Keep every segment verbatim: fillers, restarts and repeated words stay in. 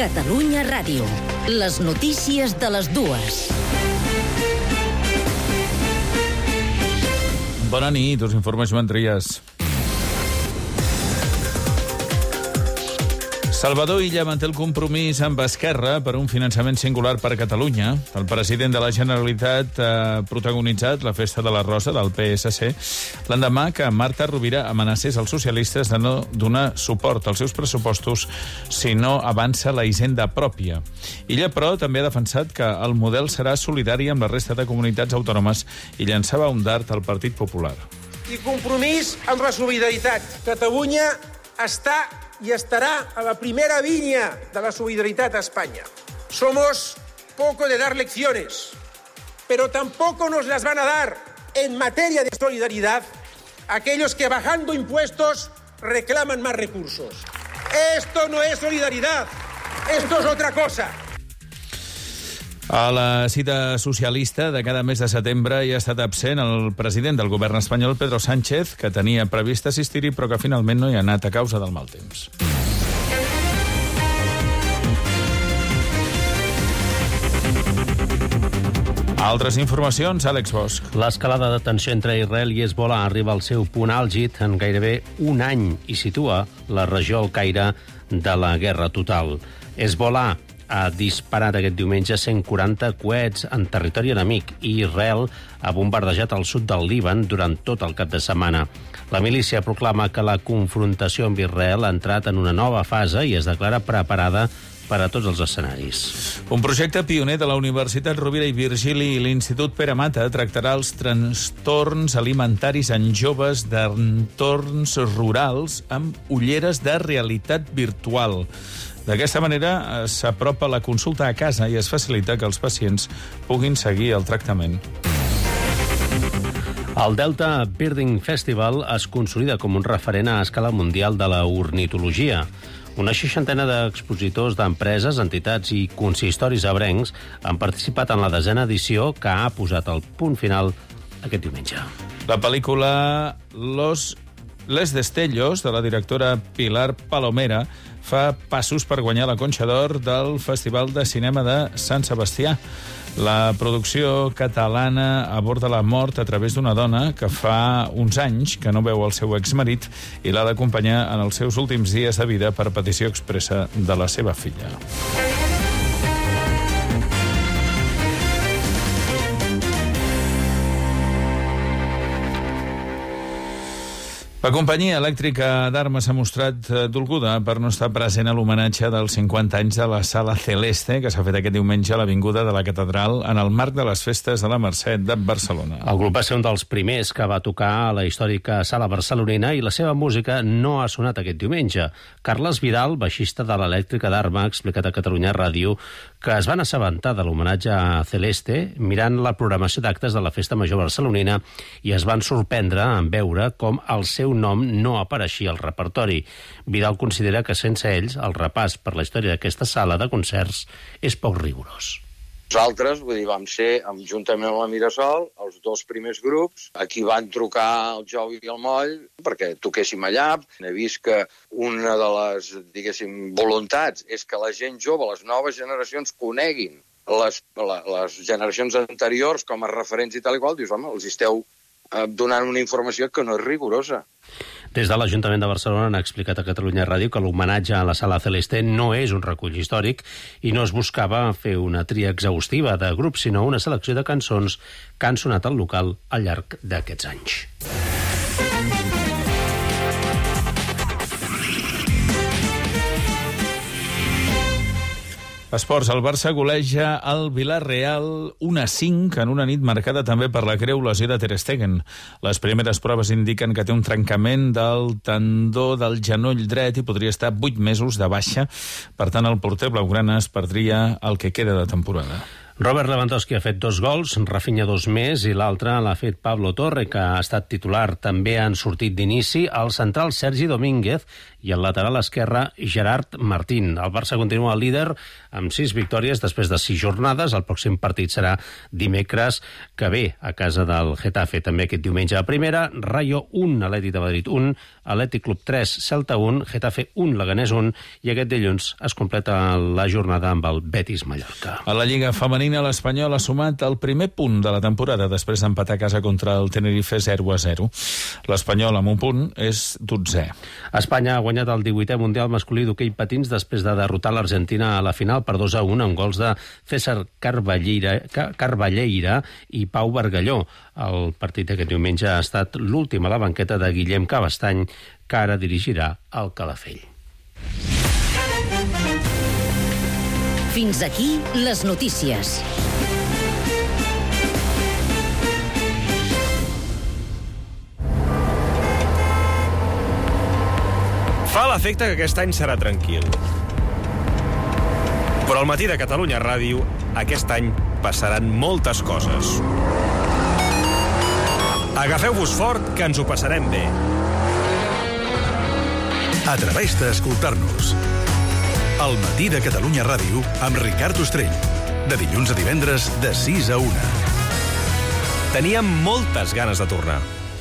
Catalunya Ràdio. Les notícies de les dues. Bona nit, us informa Joan Trias. Salvador Illa manté el compromís amb Esquerra per un finançament singular per a Catalunya. El president de la Generalitat ha protagonitzat la festa de la Rosa del P S C l'endemà que Marta Rovira amenacés els socialistes de no donar suport als seus pressupostos si no avança la hisenda pròpia. Illa, però, també ha defensat que el model serà solidari amb la resta de comunitats autònomes i llançava un dart al Partit Popular. I compromís amb la solidaritat. Catalunya està y estará a la primera línea de la solidaridad a España. Somos poco de dar lecciones, pero tampoco nos las van a dar en materia de solidaridad aquellos que bajando impuestos reclaman más recursos. Esto no es solidaridad, esto es otra cosa. A la cita socialista de cada mes de setembre hi ha estat absent el president del govern espanyol, Pedro Sánchez, que tenia previst assistir-hi, però que finalment no hi ha anat a causa del mal temps. Altres informacions, Àlex Bosch. L'escalada de tensió entre Israel i Hezbollah arriba al seu punt àlgid en gairebé un any i situa la regió al caire de la guerra total. Hezbollah ha disparat aquest diumenge cent quaranta coets en territori enemic i Israel ha bombardejat el sud del Líban durant tot el cap de setmana. La milícia proclama que la confrontació amb Israel ha entrat en una nova fase i es declara preparada per a tots els escenaris. Un projecte pioner de la Universitat Rovira i Virgili i l'Institut Pere Mata tractarà els trastorns alimentaris en joves d'entorns rurals amb ulleres de realitat virtual. D'aquesta manera s'apropa la consulta a casa i es facilita que els pacients puguin seguir el tractament. El Delta Birding Festival es consolida com un referent a escala mundial de la ornitologia. Una seixantena d'expositors d'empreses, entitats i consistoris abrencs han participat en la desena edició que ha posat el punt final aquest diumenge. La pel·lícula Los Les Destellos, de la directora Pilar Palomera, fa passos per guanyar la Conxa d'Or del Festival de Cinema de Sant Sebastià. La producció catalana aborda la mort a través d'una dona que fa uns anys que no veu el seu exmarit i l'ha d'acompanyar en els seus últims dies de vida per petició expressa de la seva filla. La companyia elèctrica d'Armes s'ha mostrat dolguda per no estar present a l'homenatge dels cinquanta anys de la Sala Celeste, que s'ha fet aquest diumenge a l'Avinguda de la Catedral en el marc de les festes de la Mercè de Barcelona. El grup va ser un dels primers que va tocar a la històrica sala barcelonina i la seva música no ha sonat aquest diumenge. Carles Vidal, baixista de l'elèctrica d'Arma, ha explicat a Catalunya Ràdio que es van assabentar de l'homenatge a Celeste mirant la programació d'actes de la Festa Major barcelonina i es van sorprendre en veure com el seu nom no apareixia al repertori. Vidal considera que sense ells el repàs per la història d'aquesta sala de concerts és poc rigorós. Nosaltres, vull dir, vam ser, juntament amb la Mirasol, els dos primers grups, a qui van trucar el Jou i el Moll perquè toquéssim allà. He vist que una de les, diguéssim, voluntats és que la gent jove, les noves generacions, coneguin les, la, les generacions anteriors com a referents i tal i qual. Dius, home, els esteu donant una informació que no és rigorosa. Des de l'Ajuntament de Barcelona han explicat a Catalunya Ràdio que l'homenatge a la Sala Celeste no és un recull històric i no es buscava fer una tria exhaustiva de grups, sinó una selecció de cançons que han sonat al local al llarg d'aquests anys. Esports, el Barça goleja el Villarreal un a cinc en una nit marcada també per la greu lesió de Ter Stegen. Les primeres proves indiquen que té un trencament del tendó del genoll dret i podria estar vuit mesos de baixa. Per tant, el porter blaugrana es perdria el que queda de temporada. Robert Lewandowski ha fet dos gols, Rafinha dos més, i l'altre l'ha fet Pablo Torre, que ha estat titular. També han sortit d'inici el central Sergi Domínguez i el lateral esquerre Gerard Martín. El Barça continua líder amb sis victòries després de sis jornades. El pròxim partit serà dimecres que ve a casa del Getafe. També aquest diumenge a primera, Rayo un, Atlètic de Madrid un, Atlètic Club tres, Celta un, Getafe un, Leganés un, i aquest dilluns es completa la jornada amb el Betis Mallorca. A la Lliga femenina, l'Espanyol ha sumat el primer punt de la temporada després d'empatar a casa contra el Tenerife zero a zero. L'Espanyol, amb un punt, és dotzè. Espanya ha guanyat el divuitè Mundial masculí d'hoquei patins després de derrotar l'Argentina a la final per dos a un amb gols de César Carballeira, Carballeira i Pau Bargalló. El partit d'aquest diumenge ha estat l'últim a la banqueta de Guillem Cabestany, que ara dirigirà el Calafell. Fins aquí les notícies. Fa l'efecte que aquest any serà tranquil. Però al matí de Catalunya Ràdio, aquest any passaran moltes coses. Agafeu-vos fort, que ens ho passarem bé. Atreveix-te a escoltar-nos. El matí de Catalunya Ràdio amb Ricard Ostrell. De dilluns a divendres, de sis a una. Teníem moltes ganes de tornar.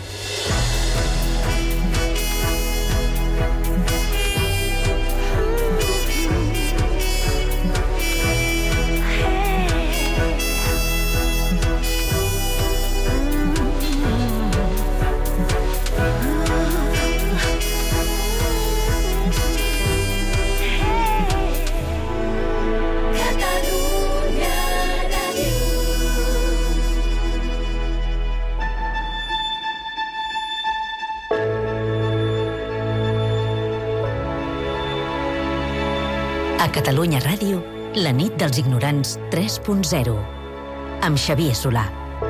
A Catalunya Ràdio, la nit dels ignorants tres punt zero, amb Xavier Solà.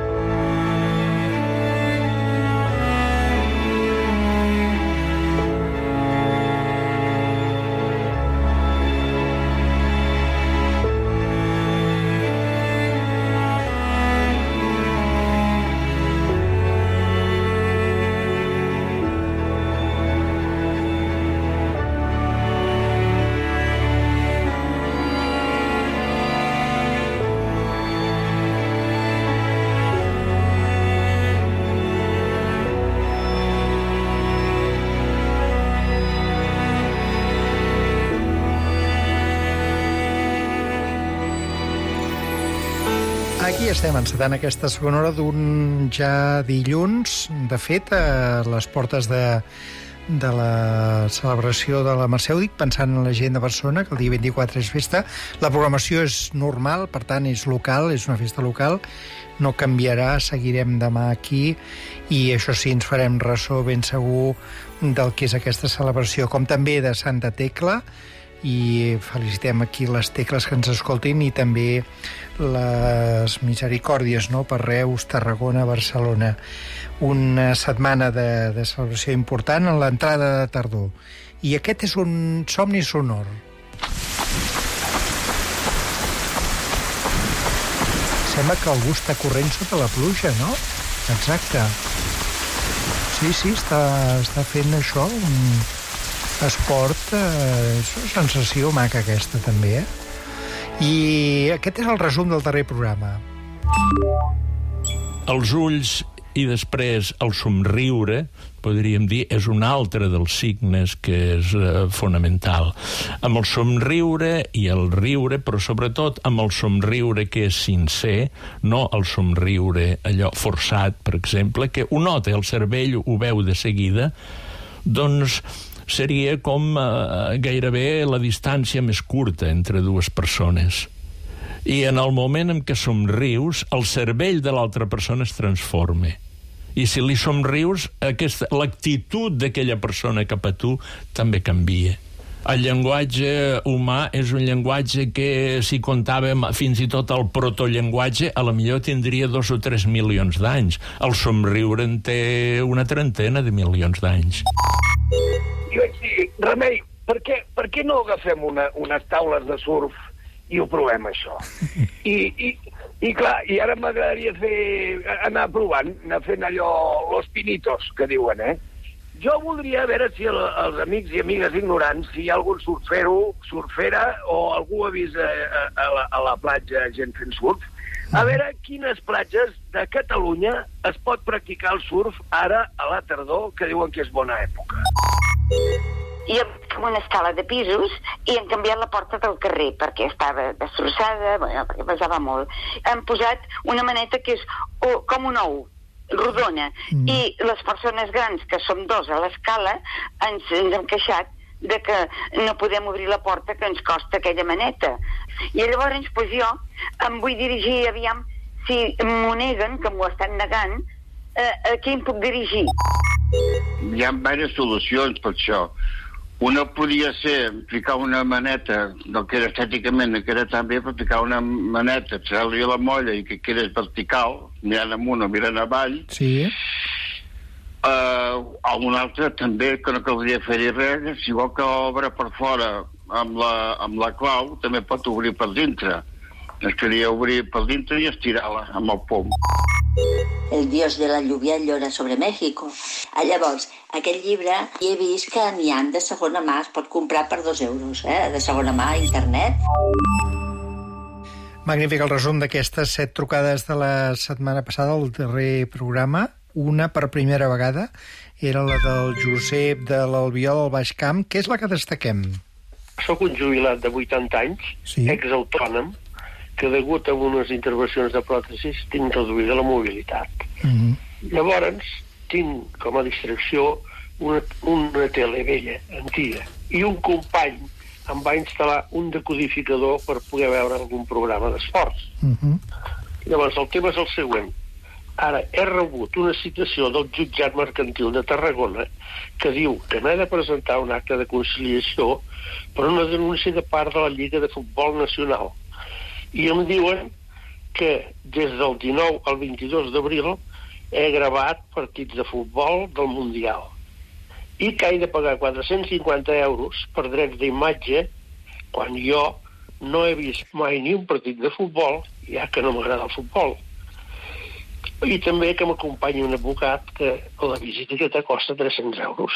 Aquí estem encetant aquesta segona hora d'un ja dilluns, de fet, a les portes de, de la celebració de la Mercè. Ho dic pensant en la gent de Barcelona, que el dia vint-i-quatre és festa. La programació és normal, per tant, és local, és una festa local. No canviarà, seguirem demà aquí i això sí, ens farem ressò ben segur del que és aquesta celebració, com també de Santa Tecla, i felicitem aquí les tecles que ens escoltin i també les misericòrdies, no?, per Reus, Tarragona, Barcelona. Una setmana de, de celebració important en l'entrada de tardor. I aquest és un somni sonor. Sembla que algú està corrent sota la pluja, no? Exacte. Sí, sí, està, està fent això, un esport, eh, és una sensació maca aquesta també, eh? I aquest és el resum del darrer programa. Els ulls i després el somriure, podríem dir, és un altre dels signes que és eh, fonamental. Amb el somriure i el riure, però sobretot amb el somriure que és sincer, no el somriure allò forçat, per exemple, que ho nota, el cervell ho veu de seguida, doncs seria com eh, gairebé la distància més curta entre dues persones. I en el moment en què somrius, el cervell de l'altra persona es transforma. I si li somrius, aquesta, l'actitud d'aquella persona cap a tu també canvia. El llenguatge humà és un llenguatge que, si comptàvem fins i tot el protollenguatge, a la millor tindria dos o tres milions d'anys. El somriure en té una trentena de milions d'anys. I vaig dir, Remei, per què, per què no agafem una, unes taules de surf i ho provem, això? I, i I clar, i ara m'agradaria fer, anar provant, anar fent allò, los pinitos, que diuen, eh? Jo voldria veure si el, els amics i amigues ignorants, si hi ha algun surfero, surfera, o algú ha vist a, a, la, a la platja gent fent surf, a veure quines platges de Catalunya es pot practicar el surf ara a la tardor, que diuen que és bona època. I amb una escala de pisos i han canviat la porta del carrer perquè estava destrossada, bueno, perquè pesava molt. Han posat una maneta que és oh, com un ou, rodona, mm. i les persones grans, que som dos a l'escala, ens, ens hem queixat de que no podem obrir la porta que ens costa aquella maneta. I llavors, doncs jo em vull dirigir, aviam, si m'ho neguen, que m'ho estan negant, eh, a qui em puc dirigir? Hi ha diverses solucions per això. Una podria ser ficar una maneta, no que era estèticament, no que era tan bé, però ficar una maneta, treure-li la molla i que quedés vertical, mirant amunt o mirant avall. Sí. Uh, una altra també, que no caldria fer-hi res, si vol que obre per fora amb la, amb la clau, també pot obrir per dintre. Es queria obrir per dintre i estirar-la amb el pom. El dios de la lluvia llora sobre México. Ah, llavors, aquest llibre he vist que n'hi ha de segona mà, es pot comprar per dos euros, eh? De segona mà a internet. Magnífic el resum d'aquestes set trucades de la setmana passada, el darrer programa. Una, per primera vegada, era la del Josep de l'Albiol al Baix Camp. Què és la que destaquem? Soc un jubilat de vuitanta anys, sí. Exautònom, que degut a unes intervencions de pròtesis tinc reduïda la mobilitat. Mm-hmm. Llavors, tinc com a distracció una, una tele vella, antiga, i un company em va instal·lar un decodificador per poder veure algun programa d'esports. Mm-hmm. Llavors, el tema és el següent. Ara, he rebut una citació del jutjat mercantil de Tarragona que diu que m'he de presentar un acte de conciliació per una denúncia de part de la Lliga de Futbol Nacional. I em diuen que des del dinou al vint-i-dos d'abril he gravat partits de futbol del Mundial i que he de pagar quatre-cents cinquanta euros per drets d'imatge quan jo no he vist mai ni un partit de futbol, ja que no m'agrada el futbol. I també que m'acompanyi un advocat que la visita que te costa tres-cents euros.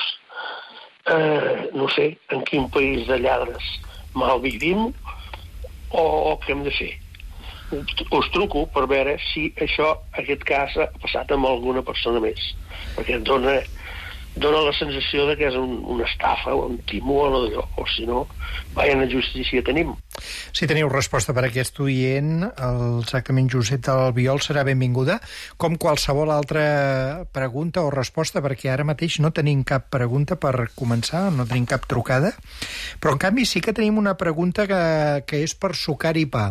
Eh, no sé en quin país de lladres mal vivim o què hem de fer. Us truco per veure si això, aquest cas, ha passat amb alguna persona més, perquè em dona, dona la sensació de que és un, una estafa o un timo o d'allò, o si no, vaja a justícia tenim. Si teniu resposta per a aquest oient, exactament Josep de l'Albiol serà benvinguda, com qualsevol altra pregunta o resposta, perquè ara mateix no tenim cap pregunta per començar, no tenim cap trucada, però en canvi sí que tenim una pregunta que, que és per sucar i pa.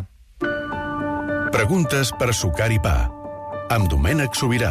Preguntes per sucar i pa, amb Domènec Sobirà.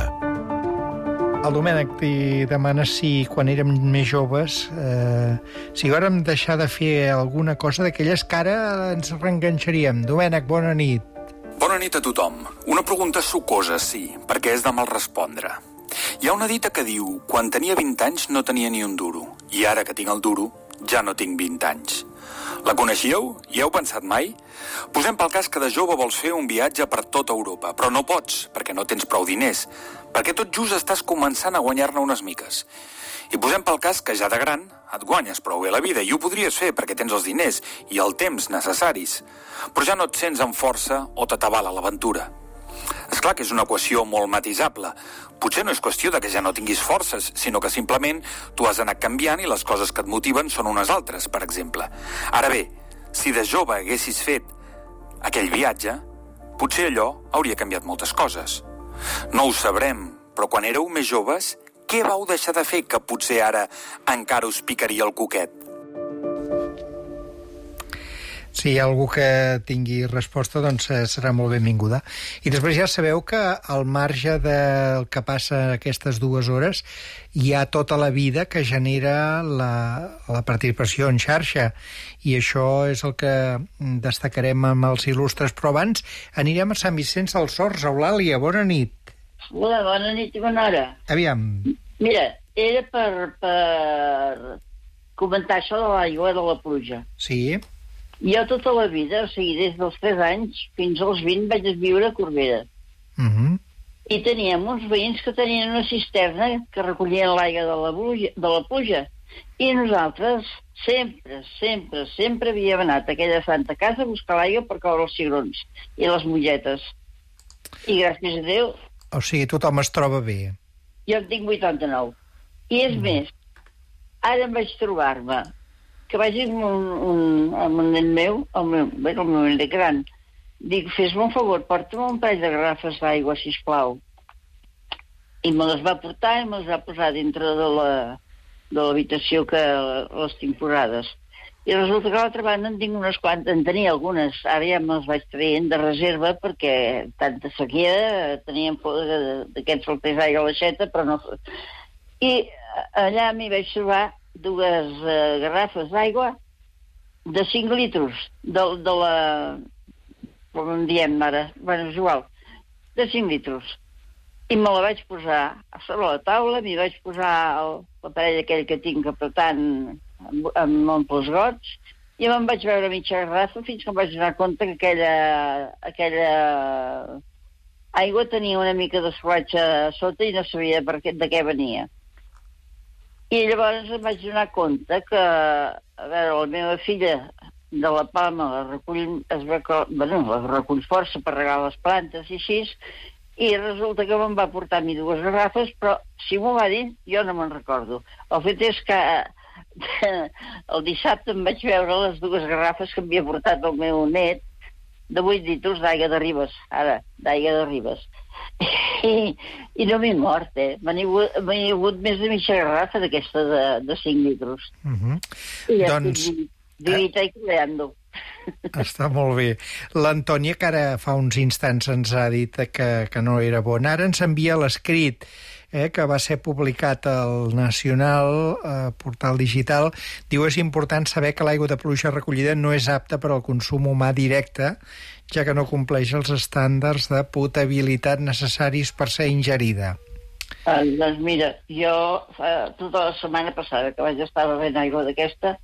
El Domènec t'hi demana si, quan érem més joves, eh, si vàrem deixar de fer alguna cosa d'aquelles que ara ens reenganxaríem. Domènec, bona nit. Bona nit a tothom. Una pregunta sucosa, sí, perquè és de mal respondre. Hi ha una dita que diu: quan tenia vint anys no tenia ni un duro, i ara que tinc el duro ja no tinc vint anys. La coneixíeu? Hi heu pensat mai? Posem pel cas que de jove vols fer un viatge per tota Europa, però no pots, perquè no tens prou diners, perquè tot just estàs començant a guanyar-ne unes miques. I posem pel cas que ja de gran et guanyes prou bé la vida, i ho podries fer perquè tens els diners i el temps necessaris, però ja no et sents amb força o t'atabala l'aventura. És clar que és una equació molt matisable. Potser no és qüestió de que ja no tinguis forces, sinó que simplement tu has anat canviant i les coses que et motiven són unes altres, per exemple. Ara bé, si de jove haguessis fet aquell viatge, potser allò hauria canviat moltes coses. No ho sabrem, però quan éreu més joves, què vau deixar de fer que potser ara encara us picaria el coquet? Si hi ha algú que tingui resposta, doncs serà molt benvinguda. I després ja sabeu que al marge del que passa aquestes dues hores hi ha tota la vida que genera la, la participació en xarxa, i això és el que destacarem amb els il·lustres. Però abans anirem a Sant Vicenç dels Horts. Eulàlia, bona nit. Hola, bona nit i bona hora. Aviam. Mira, era per, per comentar això de l'aigua de la pluja. Sí. Jo tota la vida, o sigui, des dels tres anys fins als vint vaig viure a Corbera. Uh-huh. I teníem uns veïns que tenien una cisterna que recollien l'aigua de, la pluja, de la pluja. I nosaltres sempre, sempre, sempre havíem anat a aquella santa casa a buscar l'aigua per coure els cigrons i les molletes. I gràcies a Déu... O sigui, tothom es troba bé. Jo en tinc vuitanta-nou. I és mm. més, ara em vaig trobar-me que vaig dir amb un, un, amb un nen meu, el meu, bé, el meu nen gran, dic, fes-me un favor, porta'm un parell de garrafes d'aigua, sisplau. I me les va portar i me les va posar dintre de la de l'habitació que les tinc posades. I resulta que a l'altra banda en tinc unes quantes, en tenia algunes, ara ja me les vaig traient de reserva perquè tanta sequia, teníem d'aquests solters d'aigua a l'aixeta, però no... I allà m'hi vaig trobar dues uh, garrafes d'aigua de cinc litres, de, de la... com en diem ara, bueno, és igual, de cinc litres. I me la vaig posar a sobre la taula, m'hi vaig posar el, l'aparell aquell que tinc apretant amb, amb omples gots, i me'n vaig veure mitja garrafa fins que em vaig donar compte que aquella, aquella aigua tenia una mica de suatge a sota i no sabia per què, de què venia. I llavors em vaig donar compte que, a veure, la meva filla de la Palma la recull, es recull, bueno, la recull força per regar les plantes i així, i resulta que me'n va portar a mi dues garrafes, però si m'ho va dir, jo no me'n recordo. El fet és que el dissabte em vaig veure les dues garrafes que m'havia portat el meu net de vuit litres d'aigua de Ribes, ara, d'aigua de Ribes. I, i no m'he mort, eh? M'he hagut més de mitja garrafa d'aquesta de, de cinc litres. Uh-huh. I ja doncs... estic vivita i creando. Està molt bé. L'Antònia, que ara fa uns instants ens ha dit que, que no era bon, ara ens envia l'escrit eh, que va ser publicat al Nacional, eh, portal digital. Diu, és important saber que l'aigua de pluja recollida no és apta per al consum humà directe, ja que no compleix els estàndards de potabilitat necessaris per ser ingerida. Ah, doncs mira, jo eh, tota la setmana passada que vaig estar bevent aigua d'aquesta,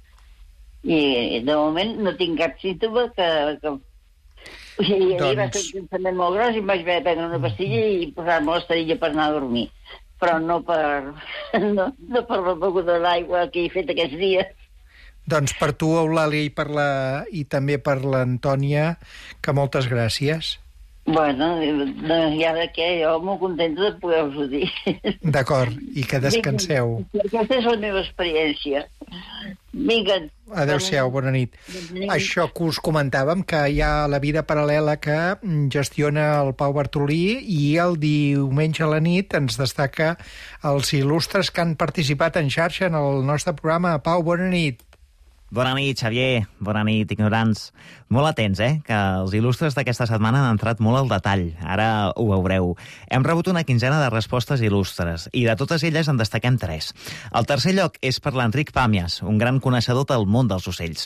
i de moment no tinc cap símptoma que... que... I ahir doncs... va ser un pensament molt gros i em vaig haver de prendre una pastilla i posar-me l'esterilla per anar a dormir. Però no per, no, no per la beguda d'aigua que he fet aquests dies. Doncs per tu, Eulàlia, i, per la, i també per l'Antònia, que moltes gràcies. Bueno, i ara què? Jo molt contenta de poder-vos-ho dir. D'acord, i que descanseu. Aquesta és la meva experiència. Vinga. Adéu-siau, bona nit. Això que us comentàvem, que hi ha la vida paral·lela que gestiona el Pau Bartolí, i el diumenge a la nit ens destaca els il·lustres que han participat en xarxa en el nostre programa. Pau, bona nit. Bona nit, Xavier. Bona nit, ignorants. Molt atents, eh? Que els il·lustres d'aquesta setmana han entrat molt al detall. Ara ho veureu. Hem rebut una quinzena de respostes il·lustres, i de totes elles en destaquem tres. El tercer lloc és per l'Enric Pàmies, un gran coneixedor del món dels ocells.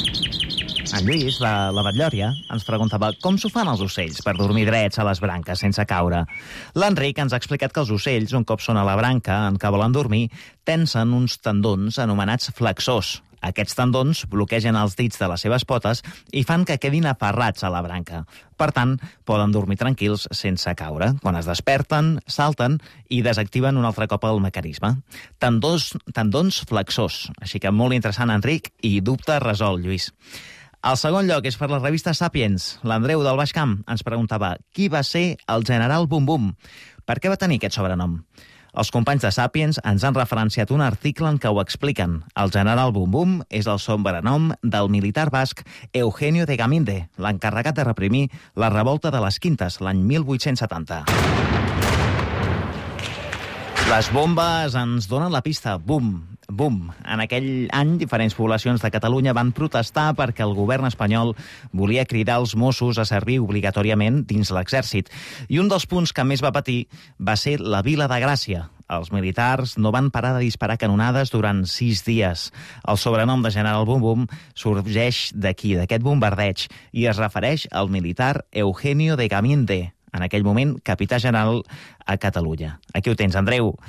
En Lluís, la, la Batllòria, ens preguntava com s'ho fan els ocells per dormir drets a les branques sense caure. L'Enric ens ha explicat que els ocells, un cop són a la branca en què volen dormir, tensen uns tendons anomenats flexors. Aquests tendons bloquegen els dits de les seves potes i fan que quedin aferrats a la branca. Per tant, poden dormir tranquils sense caure. Quan es desperten, salten i desactiven un altre cop el mecanisme. Tendons, tendons flexors. Així que molt interessant, Enric, i dubte resolt, Lluís. El segon lloc és per la revista Sapiens. L'Andreu del Baix Camp ens preguntava qui va ser el general Bum Bum. Per què va tenir aquest sobrenom? Els companys de Sapiens ens han referenciat un article en què ho expliquen. El general Bum Bum és el sobrenom del militar basc Eugenio de Gaminde, l'encarregat de reprimir la revolta de les Quintes l'any mil vuit-cents setanta. Les bombes ens donen la pista. Bum, bum. En aquell any, diferents poblacions de Catalunya van protestar perquè el govern espanyol volia cridar els Mossos a servir obligatòriament dins l'exèrcit. I un dels punts que més va patir va ser la Vila de Gràcia. Els militars no van parar de disparar canonades durant sis dies. El sobrenom de general Bum Bum sorgeix d'aquí, d'aquest bombardeig, i es refereix al militar Eugenio de Gaminde, en aquell moment capità general a Catalunya. Aquí ho tens, Andreu.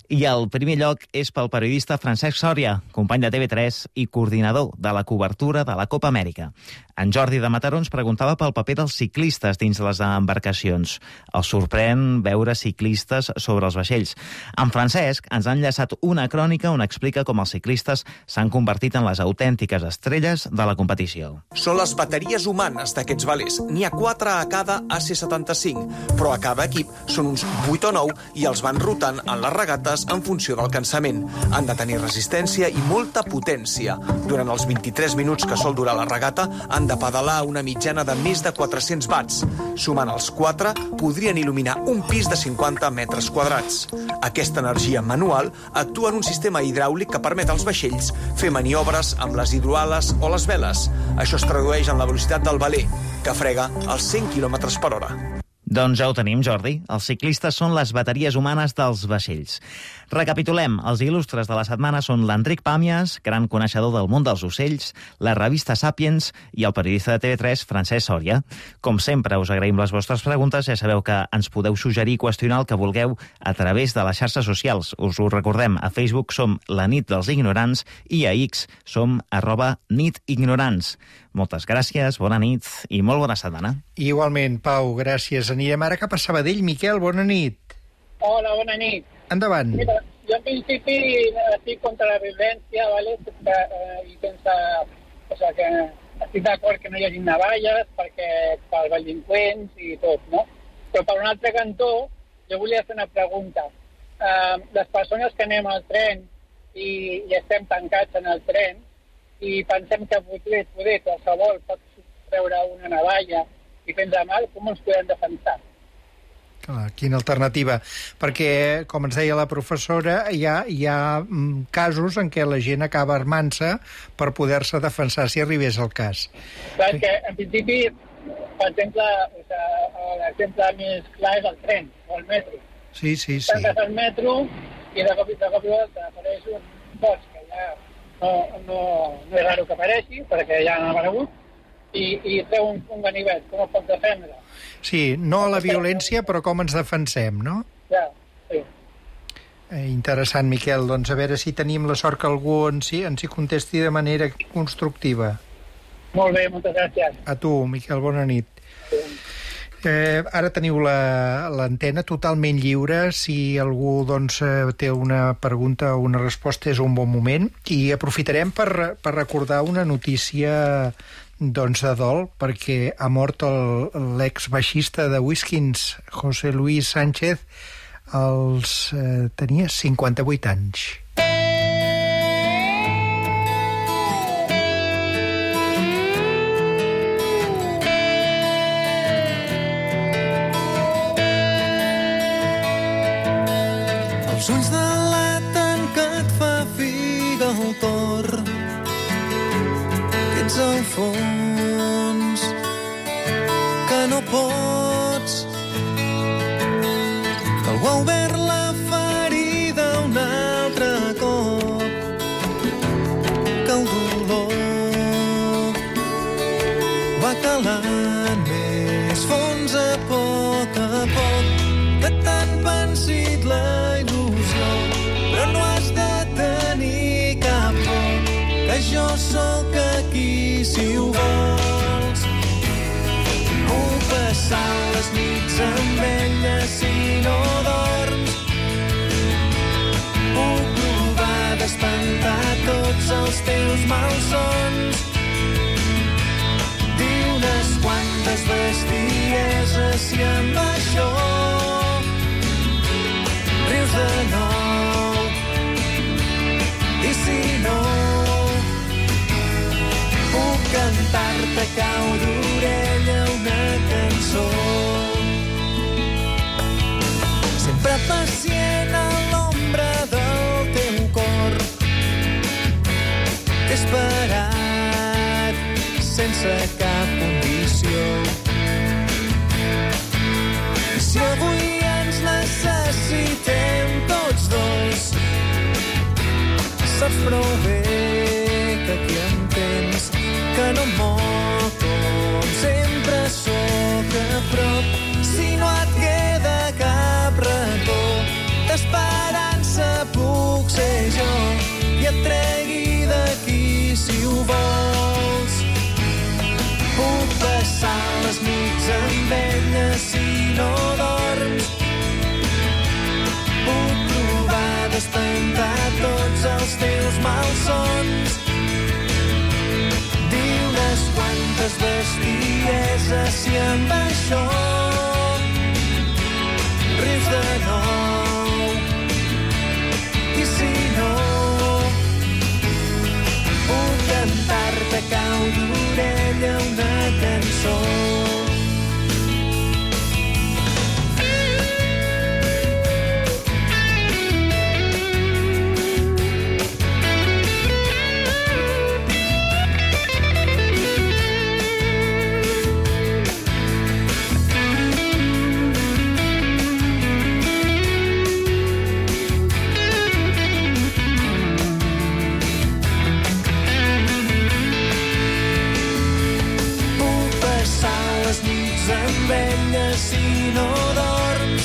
I el primer lloc és pel periodista Francesc Sòria, company de T V tres i coordinador de la cobertura de la Copa Amèrica. En Jordi de Mataró ens preguntava pel paper dels ciclistes dins les embarcacions. El sorprèn veure ciclistes sobre els vaixells. En Francesc ens ha enllaçat una crònica on explica com els ciclistes s'han convertit en les autèntiques estrelles de la competició. Són les bateries humanes d'aquests velers. N'hi ha quatre a cada A C setanta-cinc, però a cada equip són uns vuit o nou i els van rotant en les regates en funció del cansament. Han de tenir resistència i molta potència. Durant els vint-i-tres minuts que sol durar la regata, han de pedalar una mitjana de més de quatre-cents watts. Sumant els quatre, podrien il·luminar un pis de cinquanta metres quadrats. Aquesta energia manual actua en un sistema hidràulic que permet als vaixells fer maniobres amb les hidroales o les veles. Això es tradueix en la velocitat del veler, que frega als cent quilòmetres per hora. Doncs ja ho tenim, Jordi. Els ciclistes són les bateries humanes dels vaixells. Recapitulem. Els il·lustres de la setmana són l'Enric Pàmies, gran coneixedor del món dels ocells, la revista Sapiens i el periodista de T V tres, Francesc Sòria. Com sempre, us agraïm les vostres preguntes. Ja sabeu que ens podeu suggerir i qüestionar el que vulgueu a través de les xarxes socials. Us ho recordem, a Facebook som la nit dels ignorants i a X som arroba nitignorants. Moltes gràcies, bona nit i molt bona setmana. Igualment, Pau, gràcies. Anirem ara cap a Sabadell. Miquel, bona nit. Hola, bona nit. Endavant. Mira, jo en principi estic contra la violència, ¿vale? I pensa, o sea, que estic d'acord que no hi hagi navalles perquè pels delinqüents i tot, no? Però per un altre cantó, jo volia fer una pregunta. Uh, les persones que anem al tren i, i estem tancats en el tren i pensem que poder, poder qualsevol pot treure una navalla i fer-nos mal, com ens podem defensar? Clar, quina alternativa? Perquè, com ens deia la professora, hi ha, hi ha mm, casos en què la gent acaba armant-se per poder-se defensar si arribés el cas. Clar, que en principi, per exemple, o sigui, l'exemple més clar és el tren o el metro. Sí, sí, sí. Tanques el metro i de cop i de cop i volta apareix un boig que ja no, no, no és raro que apareixi, perquè ja han aparegut, i, i treu un, un ganivet. Com es pot defendre? Sí, no a la violència, però com ens defensem, no? Ja, sí. Eh, interessant, Miquel. Doncs a veure si tenim la sort que algú ens hi, ens hi contesti de manera constructiva. Molt bé, moltes gràcies. A tu, Miquel, bona nit. Sí. Eh, ara teniu l'antena la, totalment lliure. Si algú doncs, té una pregunta o una resposta és un bon moment. I aprofitarem per, per recordar una notícia doncs, de dol, perquè ha mort l'ex-baixista de Whiskins, José Luis Sánchez, als, eh, tenia cinquanta-vuit anys. Els ulls delaten que et fa figa el cor, que ets al fons, que no pots, que algú ha obert la ferida un altre cop, que el dolor va calant més fons a poc a poc, que t'han pensit la il·lusió, però no has de tenir cap por, que jo sóc aquí si ho vols. Puc passar les nits amb ella si no dorms, puc provar d'espantar tots els teus malsons, dir unes quantes bestieses i amb això rius de nou. I si no, puc cantar-te a cau d'orella una cançó. Sempre pacient a l'ombra del teu cor, t'he esperat sense cap condició. I si avui ens necessitem tots dos, saps prou bé que aquí em tens, que no em moc com sempre sóc a prop. Si no et queda cap racó d'esperança els teus malsons. Di unes quantes bestieses si amb això rius de nou. I si no, puc cantar-te cau d'orella una cançó. Si no dorms,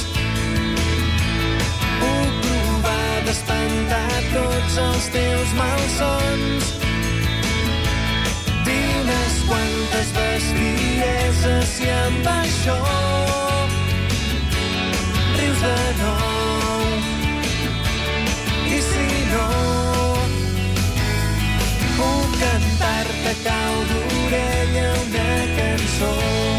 puc provar d'espantar tots els teus malsons. Di unes quantes bestieses si amb això rius de nou. I si no, puc cantar-te cau d'orella una cançó.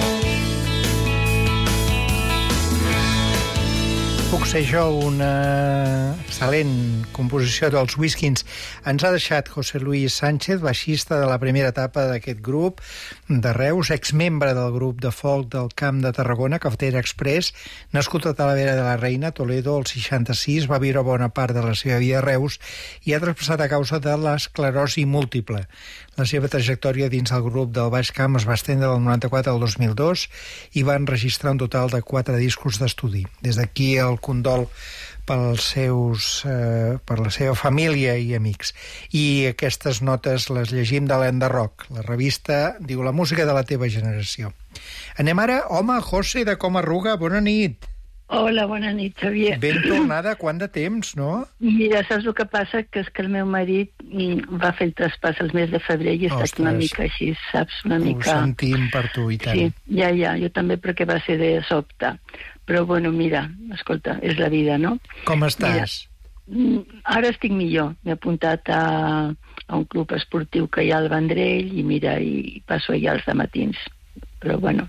Puc ser jo, una excel·lent composició dels Whiskins. Ens ha deixat José Luis Sánchez, baixista de la primera etapa d'aquest grup de Reus, exmembre del grup de folk del Camp de Tarragona, Cafetera Express, nascut a Talavera de la Reina, Toledo, el seixanta-sis, va viure bona part de la seva vida a Reus i ha traspassat a causa de l'esclerosi múltiple. La seva trajectòria dins el grup del Baix Camp es va estendre del noranta-quatre al dos mil dos i va enregistrar un total de quatre discos d'estudi. Des d'aquí el condol pels seus, eh, per la seva família i amics. I aquestes notes les llegim de l'Enderrock. La revista diu la música de la teva generació. Anem ara, home, José de Comarruga, bona nit. Hola, bona nit, Xavier. Ben tornada, quant de temps, no? Mira, saps el que passa? Que és que el meu marit va fer el traspàs el mes de febrer i he estat una mica així, saps? Una mica... Ho sentim per tu, i tant. Sí, ja, ja, jo també, perquè va ser de sobte. Però, bueno, mira, escolta, és la vida, no? Com estàs? Mira, ara estic millor. M'he apuntat a, a un club esportiu que hi ha al Vendrell i, mira, i passo allà els dematins. Però, bueno,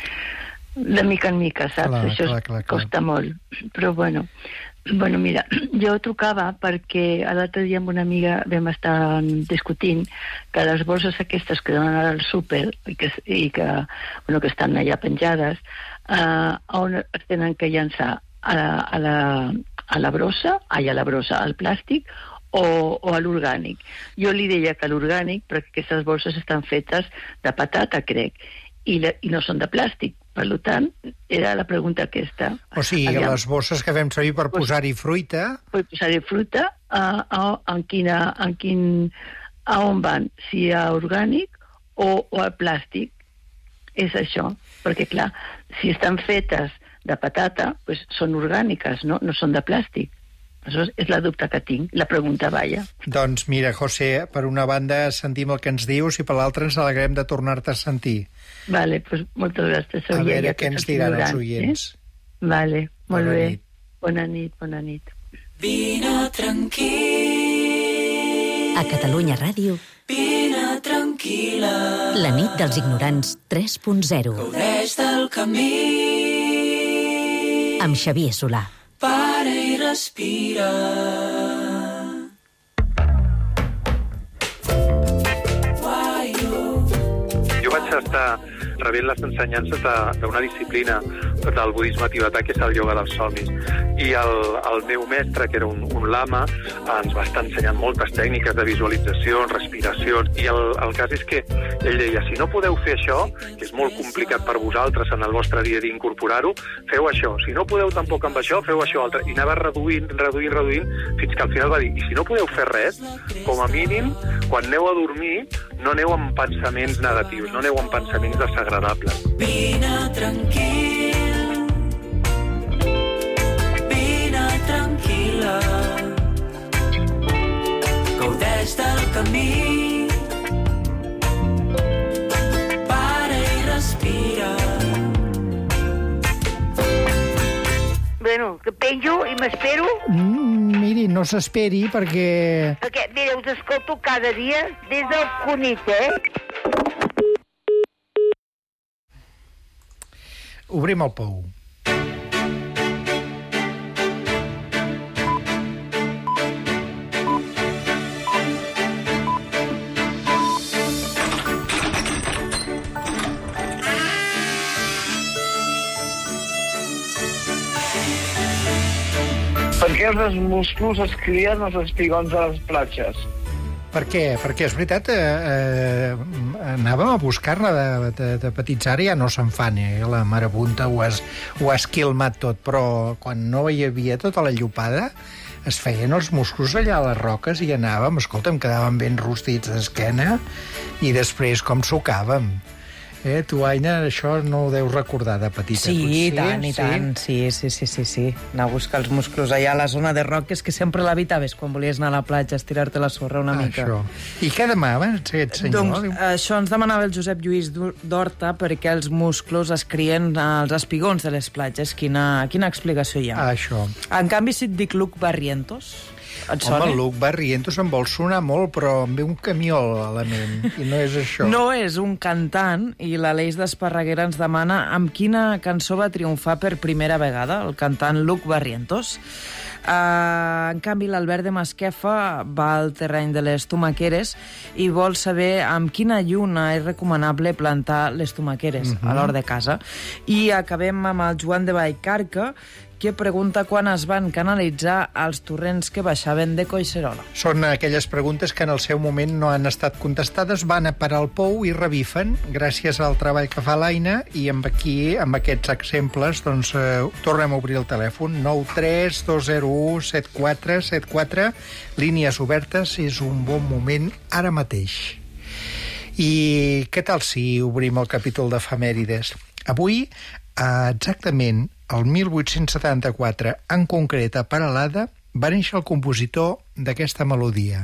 de mica en mica, saps? Clar, Això clar, clar, clar. costa molt. Però, bueno, bueno, mira, jo trucava perquè l'altre dia amb una amiga vam estar discutint que les bosses aquestes que donen ara al súper i que, i que, bueno, que estan allà penjades, Uh, on es tenen que llançar a la, a la, a la brossa, ai, a la brossa, al plàstic o, o a l'orgànic. Jo li deia que l'orgànic, perquè aquestes bosses estan fetes de patata, crec, i, la, i no són de plàstic. Per tant, era la pregunta aquesta. O sigui, Aviam. les bosses que fem servir per posar-hi fruita... Per posar-hi fruita, uh, uh, en quina, en quin, a on van? Si a orgànic o, o a plàstic. És això, perquè clar, si estan fetes de patata, pues són orgàniques, no? No són de plàstic. Això és la dubte que tinc, la pregunta, vaja. Doncs mira, José, per una banda sentim el que ens dius i per l'altra ens alegrem de tornar-te a sentir. Vale, pues moltes gràcies. A veure què ens diran els oients. Eh? Vale, molt bona bé. Nit. Bona nit, bona nit. Vine tranquil. A Catalunya Ràdio. Vine tranquil·la. La nit dels ignorants tres punt zero. Gaudeix del camí. Amb Xavier Solà. Para i respira. Jo vaig estar rebent les ensenyances d'una disciplina del budisme tibetà, que és el ioga dels somnis. I el, el meu mestre, que era un, un lama, ens va estar ensenyant moltes tècniques de visualització, respiració, i el, el cas és que ell deia, si no podeu fer això, que és molt complicat per vosaltres en el vostre dia d'incorporar-ho, feu això. Si no podeu tampoc amb això, feu això altre. I anava reduint, reduint, reduint, fins que al final va dir, i si no podeu fer res, com a mínim, quan aneu a dormir, no aneu amb pensaments negatius, no aneu amb pensaments desagradables. Vine tranquil, vine tranquil·la, gaudeix del camí, para i respira. Bueno, que penjo i m'espero? Mm, miri, miri, no s'esperi perquè... Perquè, mira, us escolto cada dia des del Cunit, eh? Obrim el pou. Per què els musclos es crien als espigons de les platges? Per què? Perquè és veritat, eh, eh, anàvem a buscar-ne de, de, de petits, ara ja no se'n fan, eh? La marabunta ho has, ho has quilmat tot, però quan no hi havia tota la llopada es feien els musclos allà a les roques i anàvem, escolta, em quedaven ben rostits d'esquena i després com sucàvem. Eh, tu, Aina, això no ho deus recordar de petita, sí, potser? Sí, tant, i tant. Sí, sí, sí, sí, sí. Anar a buscar els musclos allà a la zona de roques, que sempre l'habitaves quan volies anar a la platja, estirar-te la sorra una mica. Això. I què demanaven, aquest senyor? Doncs això ens demanava el Josep Lluís d'Horta, perquè els musclos es crien als espigons de les platges. Quina, quina explicació hi ha? Ah, això. En canvi, si et dic Luc Barrientos... Home, el Luc Barrientos em vol sonar molt, però em ve un camió a la ment, i no és això. No és un cantant, i l'Aleix d'Esparreguera ens demana amb quina cançó va triomfar per primera vegada el cantant Luc Barrientos. Uh, en canvi, l'Albert de Masquefa va al terreny de les tomaqueres i vol saber amb quina lluna és recomanable plantar les tomaqueres uh-huh. a l'hort de casa. I acabem amb el Joan de Vallcarca, que pregunta quan es van canalitzar els torrents que baixaven de Collserola. Són aquelles preguntes que en el seu moment no han estat contestades, van a parar al pou i revifen, gràcies al treball que fa l'Aina, i amb aquí, amb aquests exemples, doncs, eh, tornem a obrir el telèfon, nou tres dos zero u set quatre set quatre, línies obertes, és un bon moment ara mateix. I què tal si obrim el capítol d'efemèrides? Avui, eh, exactament, el mil vuit-cents setanta-quatre, en concret a Peralada, va néixer el compositor d'aquesta melodia.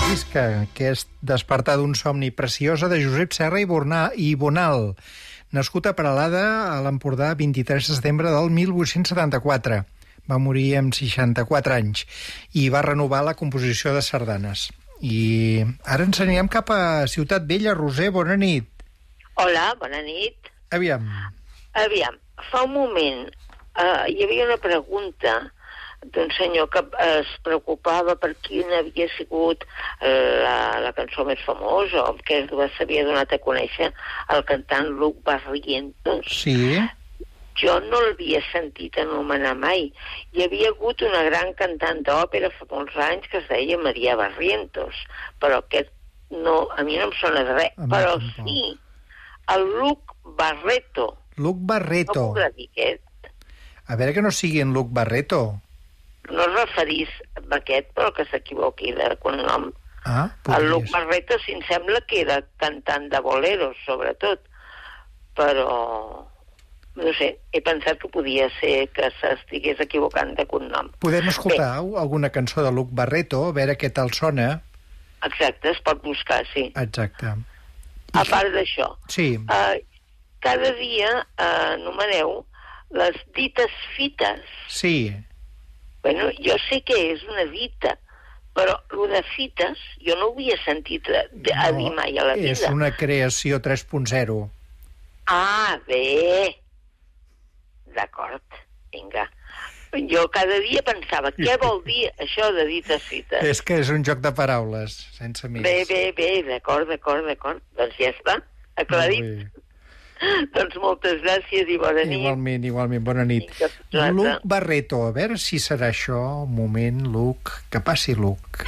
Visca, que és Despertar d'un somni preciosa, de Josep Serra i, Bornà, i Bonal, nascut a Peralada, a l'Empordà, vint-i-tres de setembre del mil vuit-cents setanta-quatre. Va morir amb seixanta-quatre anys i va renovar la composició de sardanes. I ara ens anirem cap a Ciutat Vella. Roser, bona nit. Hola, bona nit. Aviam. Aviam, fa un moment uh, hi havia una pregunta d'un senyor que es preocupava per quina havia sigut la, la cançó més famosa, o que s'havia donat a conèixer el cantant Luc Barrientos. Sí. Jo no l'havia sentit anomenar mai. Hi havia hagut una gran cantant d'òpera fa molts anys que es deia Maria Barrientos, però aquest no, a mi no em sona de res. Però sí, el Luc Barreto. Luc Barreto. No puc dir aquest. A veure que no sigui en Luc Barreto. No es referís a aquest, però que s'equivoqui de cognom. Ah, el Luc Barreto, si em sembla que era cantant de boleros, sobretot. Però, no sé, he pensat que podia ser que s'estigués equivocant de cognom. Podem escoltar Bé. alguna cançó de Luc Barreto, a veure què tal sona. Exacte, es pot buscar, sí. Exacte. A part d'això, sí. uh, cada dia uh, anomeneu les dites fites. Sí. Bueno, jo sé que és una dita, però el de fites jo no ho havia sentit a, a no, dir mai a la vida. És una creació tres punt zero. Ah, bé. D'acord, vinga. Jo cada dia pensava, què vol dir això de dites fites? És que és un joc de paraules, sense més. Bé, bé, bé, d'acord, d'acord, d'acord. Doncs ja està, aclarit. Doncs moltes gràcies i bona nit. Igualment, igualment, bona nit. Luc Barreto, a veure si serà això. Un moment, Luc. Que passi, Luc.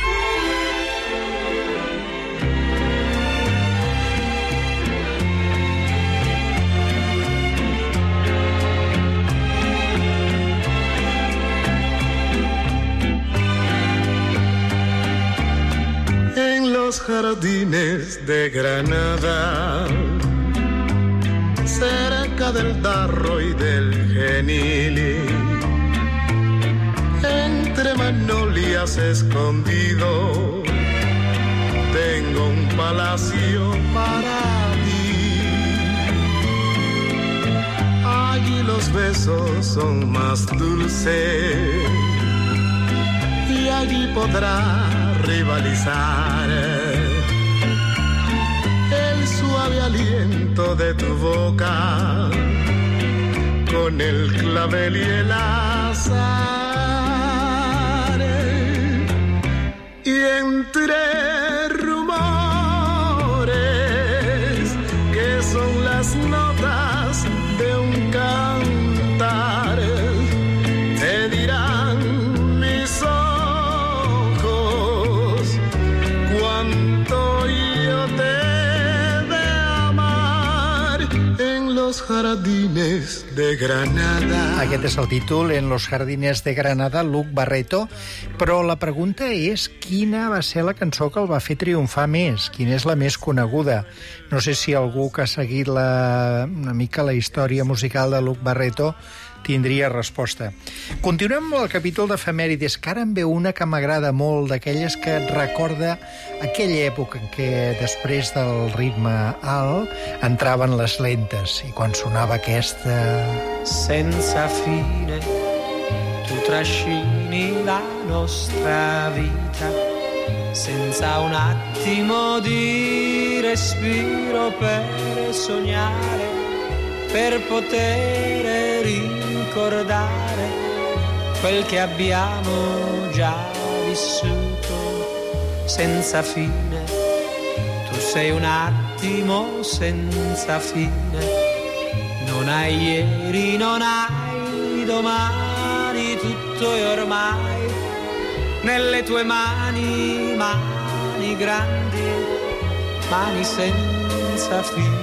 En los jardines de Granada, cerca del Darro y del Genili, entre magnolias escondido, tengo un palacio para ti. Allí los besos son más dulces y allí podrás rivalizar el suave aliento de tu boca con el clavel y el azar. Y entre rumores que son las notas de un cantar, te dirán mis ojos cuánto yo te los jardines de Granada. Aquest és el títol, En los jardines de Granada, Luc Barreto, però la pregunta és quina va ser la cançó que el va fer triomfar més, quina és la més coneguda. No sé si algú que ha seguit la, una mica la història musical de Luc Barreto tindria resposta. Continuem amb el capítol d'efemèrides, que ara en ve una que m'agrada molt, d'aquelles que et recorda aquella època en què després del ritme alt entraven les lentes, i quan sonava aquesta... Senza fine tu trascini la nostra vita, senza un attimo di respiro per sognare, per poter ricordare quel che abbiamo già vissuto senza fine. Tu sei un attimo senza fine, non hai ieri, non hai domani, tutto è ormai nelle tue mani, mani grandi, mani senza fine.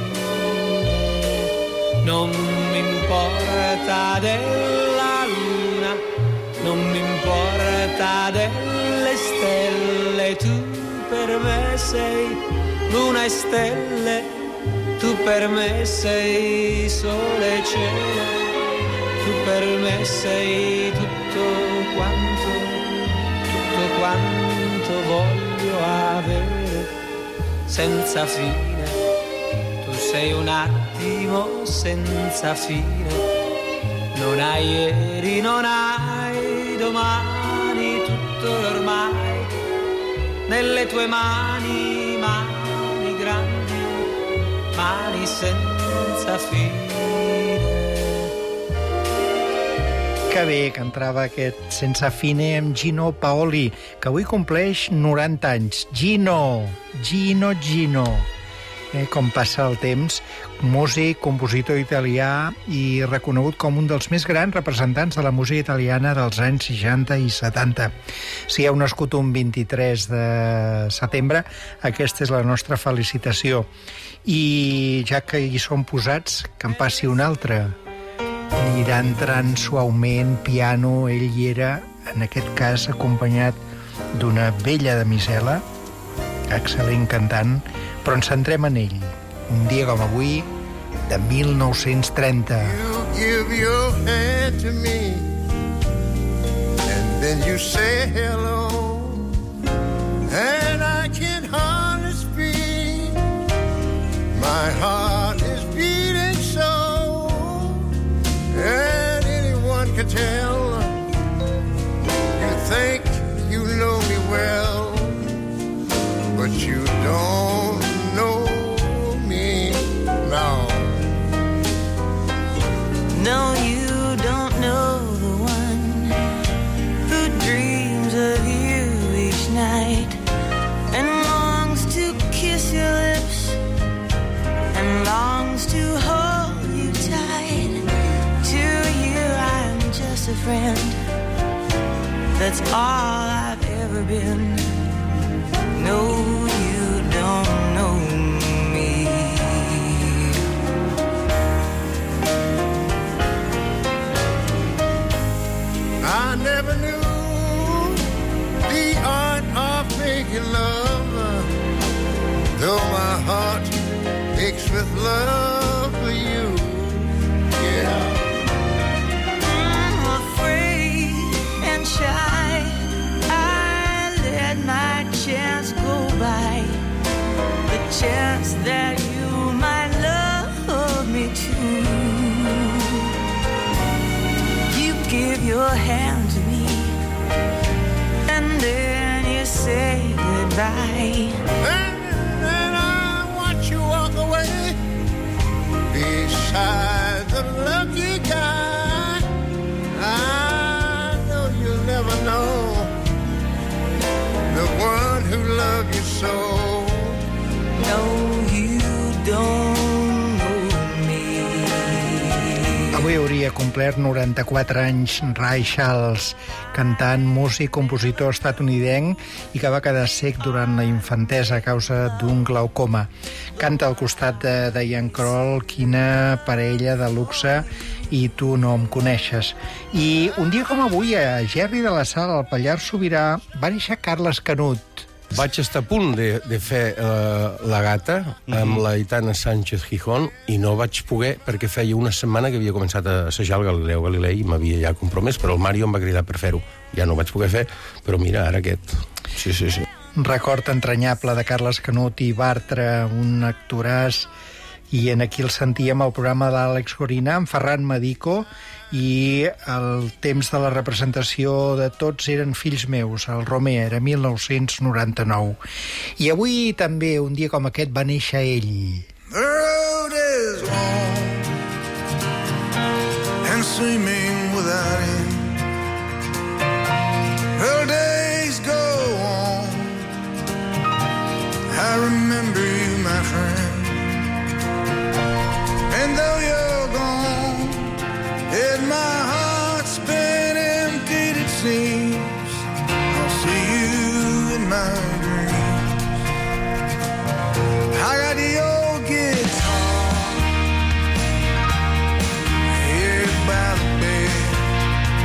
Non mi importa della luna, non mi importa delle stelle, tu per me sei luna e stelle, tu per me sei sole e cielo, tu per me sei tutto quanto, tutto quanto voglio. voglio avere senza fine. Tu sei un attimo senza fine. Non hai ieri, non hai domani, tutto ormai nelle tue mani, mani grandi, mani senza fine. Que bé que entrava aquest Sense Fine amb Gino Paoli, que avui compleix noranta anys. Gino, Gino, Gino. Eh, com passa el temps, músic, compositor italià i reconegut com un dels més grans representants de la música italiana dels anys seixanta i setanta. Si heu nascut un vint-i-tres de setembre, aquesta és la nostra felicitació. I ja que hi som posats, que en passi un altre. Anirà entrant suaument, piano, ell hi era, en aquest cas, acompanyat d'una bella damisela, excel·lent cantant, però ens centrem en ell. Un dia com avui, de mil nou-cents trenta. You give your hand to me and then you say hello and I can hardly speak. My heart is beating so and anyone can tell you think you know me well, but you don't know me now. No, you don't know the one who dreams of you each night and longs to kiss your lips and longs to hold you tight. To you I'm just a friend, that's all I've ever been. No, you don't know me. I never knew the art of making love, though my heart aches with love for you. Yeah. I'm afraid and shy, I let my chance go by, the chance that you might love me too. You give your hand to me and then you say goodbye, And then I watch you walk away beside the lucky guy. I know you'll never know the one who loved you so. No, you don't know me. Avui hauria complert noranta-quatre anys Ray Charles, cantant, músic, compositor estatunidenc i que va quedar cec durant la infantesa a causa d'un glaucoma. Canta al costat de Diane Kroll, quina parella de luxe, i tu no em coneixes. I un dia com avui, a Gerri de la Sal, al Pallars Sobirà, va néixer Carles Canut. Vaig estar a punt de, de fer uh, La Gata amb la Aitana Sánchez Gijón i no vaig poder perquè feia una setmana que havia començat a assajar el Galileu Galilei i m'havia ja compromès, però el Mario em va cridar per fer-ho. Ja no ho vaig poder fer, però mira, ara aquest. Sí, sí, sí. Un record entranyable de Carles Canut i Bartra, un actoràs, i en aquí el sentíem al programa d'Àlex Gorina, amb Ferran Medico, i el temps de la representació de Tots eren fills meus, el Romea, era mil nou-cents noranta-nou. I avui també, un dia com aquest, va néixer ell. The road is long and seeming without end. The days go on. I remember you, my friend. And though you're gone, and my heart's been emptied, it seems, I'll see you in my dreams. I got the old guitar here by the bed.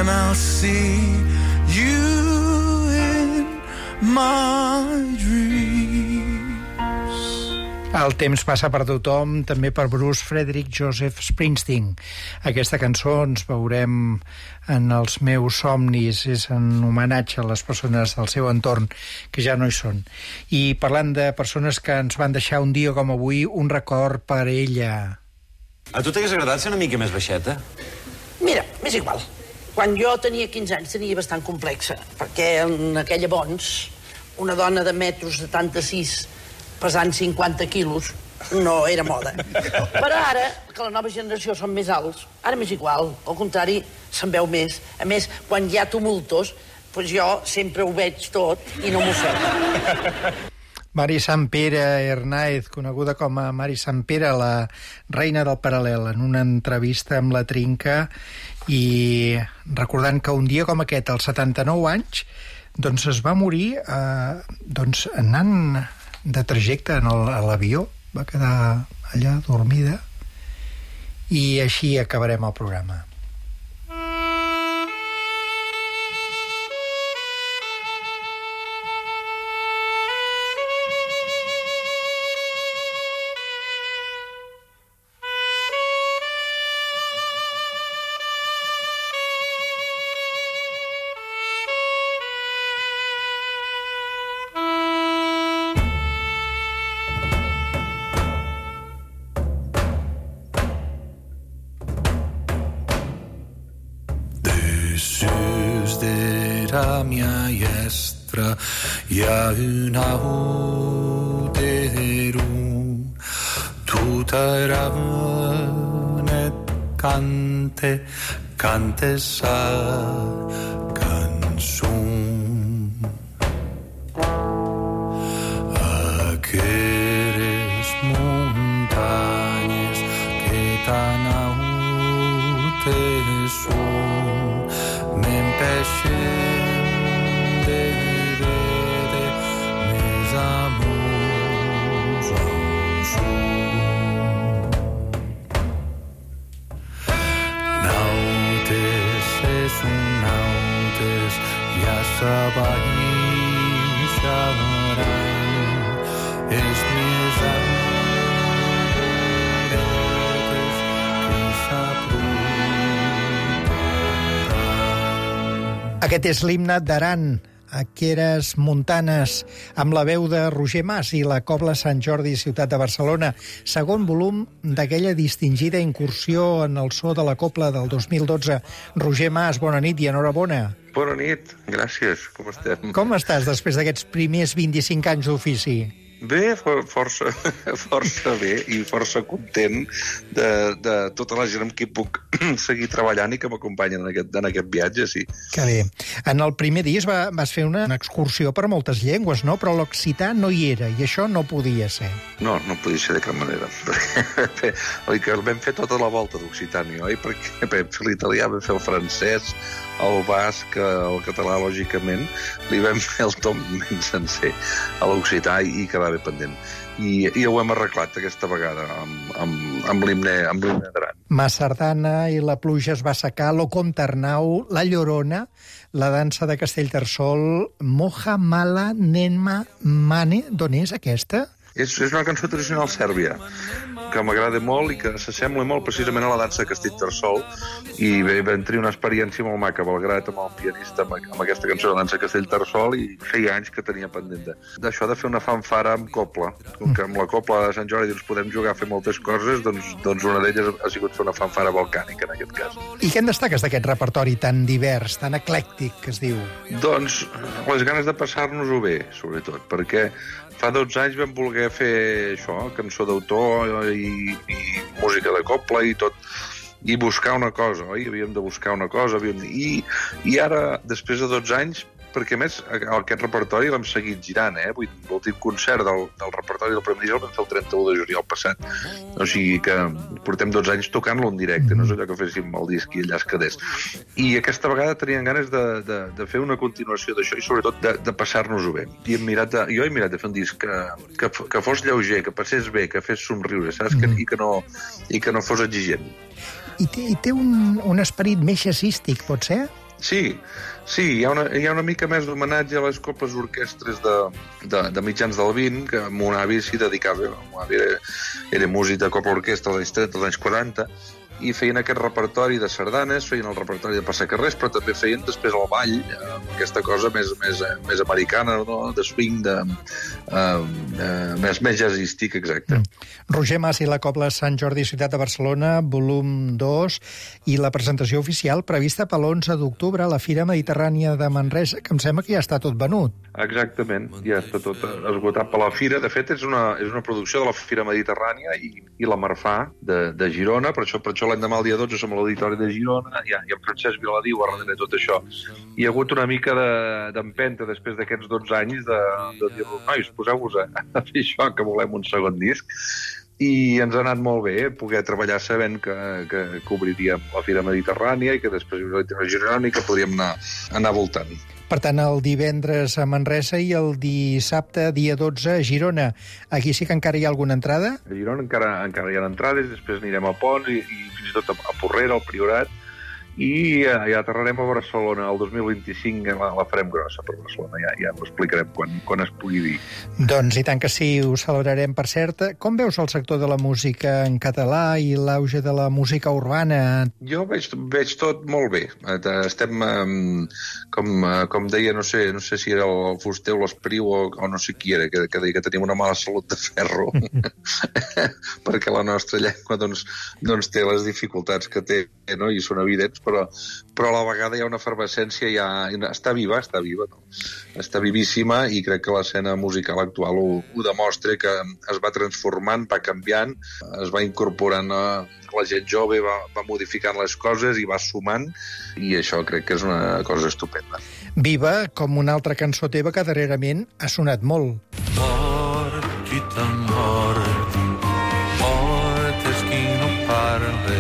and I'll see you in my dreams. El temps passa per tothom, també per Bruce Frederick Joseph Springsteen. Aquesta cançó ens veurem en els meus somnis, és en homenatge a les persones del seu entorn que ja no hi són. I parlant de persones que ens van deixar un dia com avui, un record per ella. A tu t'hagués agradat ser una mica més baixeta? Mira, m'és igual. Quan jo tenia quinze anys tenia bastant complexa, perquè en aquella bons una dona de metros setanta-sis pesant cinquanta quilos no era moda. Però ara, que la nova generació són més alts, ara m'és igual, al contrari, se'n veu més. A més, quan hi ha tumultos, doncs jo sempre ho veig tot i no m'ofec. Mari Sampere Hernáez, coneguda com a Mari Sampere, la reina del paral·lel, en una entrevista amb La Trinca, i recordant que un dia com aquest, als setanta-nou anys, doncs es va morir eh, doncs anant de trajecte en el, a l'avió, va quedar allà dormida, i així acabarem el programa. mia iestra ja una uderu tutaranet cante cante sa canzun aqueres montañas que tan aute son m'empêchen de veure mes amors en son. Nautes és un nautes, ja s'abaixaran els més amoretes que s'aproparan. Aquest és l'himne d'Aran, Aqueres Montanes, amb la veu de Roger Mas i la Cobla Sant Jordi, ciutat de Barcelona, segon volum d'aquella distingida incursió en el so de la Cobla del dos mil dotze. Roger Mas, bona nit i enhorabona. Bona nit, gràcies, com estem? Com estàs després d'aquests primers vint-i-cinc anys d'ofici? Bé, força, força bé i força content de, de tota la gent amb qui puc seguir treballant i que m'acompanyen en, aquest, en aquest viatge, sí. Que bé. En el primer dia va, vas fer una excursió per moltes llengües, no? Però l'occità no hi era i això no podia ser. No, no podia ser de cap manera. Oi que el vam fer tota la volta d'Occitània, oi? Perquè vam fer l'italià, vam fer el francès, el basc, el català, lògicament, li vam fer el tom menys sencer a l'occità i quedava bé pendent. I, i ho hem arreglat aquesta vegada amb, amb, amb l'himne d'Aran. Ma sardana i la pluja es va secar, lo Comte Arnau, la Llorona, la dansa de Castellterçol, Moja Mala Nenma Mane, d'on és aquesta? És, és una cançó tradicional sèrbia que m'agrada molt i que s'assembla molt precisament a la dansa de Castellterçol, i bé, vam tenir una experiència molt maca a Belgrat amb el pianista amb, amb aquesta cançó de dansa de Castellterçol, i feia anys que tenia pendent d'això de fer una fanfara amb copla. Com que amb la copla de Sant Jordi ens podem jugar a fer moltes coses, doncs, doncs una d'elles ha sigut fer una fanfara balcànica en aquest cas. I què en destaques d'aquest repertori tan divers, tan eclèctic, que es diu? Doncs les ganes de passar-nos-ho bé, sobretot, perquè fa dotze anys vam voler fer això, cançó d'autor i, i música de copla i tot, i buscar una cosa, oi? Havíem de buscar una cosa, havíem de... I, i ara, després de dotze anys, perquè a més aquest repertori l'hem seguit girant, eh? Vull dir, l'últim concert del, del repertori del primer dia el vam fer el trenta-u de juliol passat. O sigui que portem dotze anys tocant-lo en directe, no és allò que féssim el disc i allà es quedés. I aquesta vegada tenien ganes de, de, de fer una continuació d'això i sobretot de, de passar-nos-ho bé. I hem mirat de, jo he mirat de fer un disc que, que, que fos lleuger, que passés bé, que fes somriure, saps? Que, i, que no, I que no fos exigent. I té, i té un, un esperit més jazzístic, pot ser? Sí, sí, hi ha una, hi ha una mica més d'homenatge a les coples orquestres de, de, de mitjans del vint, que mon avi s'hi dedicava. Mon avi era, era músic de copla orquestra dels anys trenta, dels anys quaranta, i feien aquest repertori de sardanes, feien el repertori de passacarrers, però també feien després el ball, eh, aquesta cosa més, més, més americana, no? De swing, de, eh, eh, més, més jazzístic, exacte. Mm. Roger Mas i la Cobla Sant Jordi, Ciutat de Barcelona, volum dos, i la presentació oficial prevista per l'onze d'octubre a la Fira Mediterrània de Manresa, que em sembla que ja està tot venut. Exactament, ja està tot esgotat per la Fira. De fet, és una, és una producció de la Fira Mediterrània i, i la Marfà de, de Girona, per això, per això l'endemà el dia dotze som a l'Auditori de Girona, i, i en Francesc Viladiu va darrere tot això. Hi ha hagut una mica d'empenta de, després d'aquests dotze anys de, de dir-los, nois, poseu-vos a, a fer això, que volem un segon disc. I ens ha anat molt bé poder treballar sabent que, que, que obriríem la Fira Mediterrània i que després a Girona i que podríem anar, anar voltant. Per tant, el divendres a Manresa i el dissabte, dia dotze, a Girona. Aquí sí que encara hi ha alguna entrada? A Girona encara, encara hi ha entrades, després anirem a Pons i, i fins i tot a, a Porrera, al Priorat, i ja, ja aterrarem a Barcelona el dos mil vint-i-cinc, la, la farem grossa per Barcelona, ja, ja ho explicarem quan, quan es pugui dir. Doncs i tant que sí, ho celebrarem. Per cert, com veus el sector de la música en català i l'auge de la música urbana? Jo veig, veig tot molt bé. Estem, com, com deia, no sé, no sé si era el Fuster o l'Espriu o, o no sé qui era, que, que deia que tenim una mala salut de ferro, perquè la nostra llengua doncs, doncs té les dificultats que té, no? I són evidents, però, però a la vegada hi ha una efervescència, ja, està viva, està viva, no? Està vivíssima, i crec que l'escena musical actual ho, ho demostra, que es va transformant, va canviant, es va incorporant a la gent jove, va, va modificant les coses i va sumant, i això crec que és una cosa estupenda. Viva, com una altra cançó teva que darrerament ha sonat molt. Mort, qui t'ha mort, mort és qui no parla,